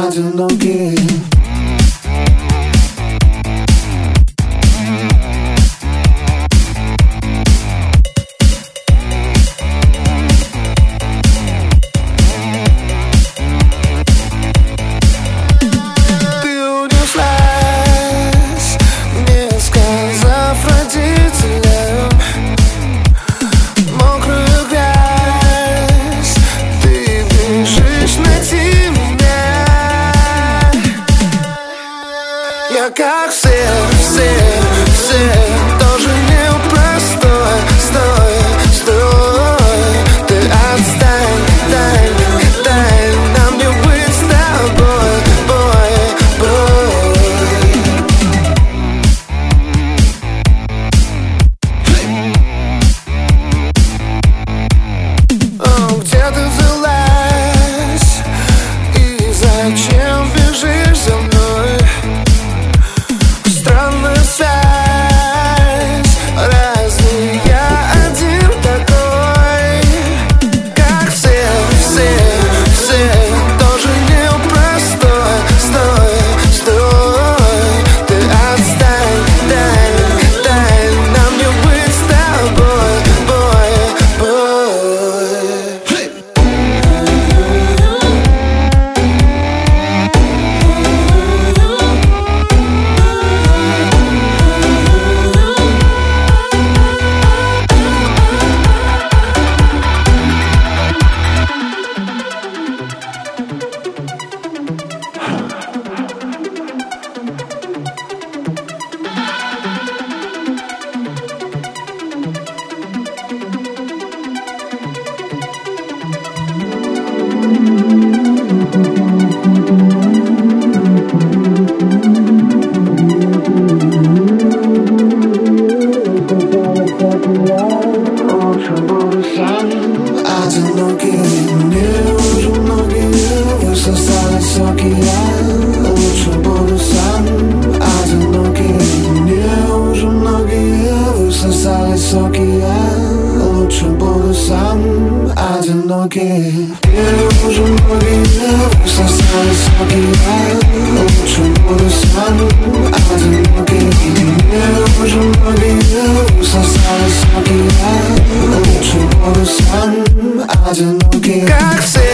одинокий. Я как все, тоже непростой. Стой, ты отстань, дай нам не быть с тобой, Где ты взялась и зачем бежишь за мной? Одинокий, мне уже многие высосали соки. Я лучше буду сам. Одинокий, мне уже многие высосали соки. Я лучше буду сам. Одинокий, мне уже многие высосали соки. Я лучше буду сам. Одинокий, мне уже многие высосали соки. Я лучше буду сам. Одинокий, как все.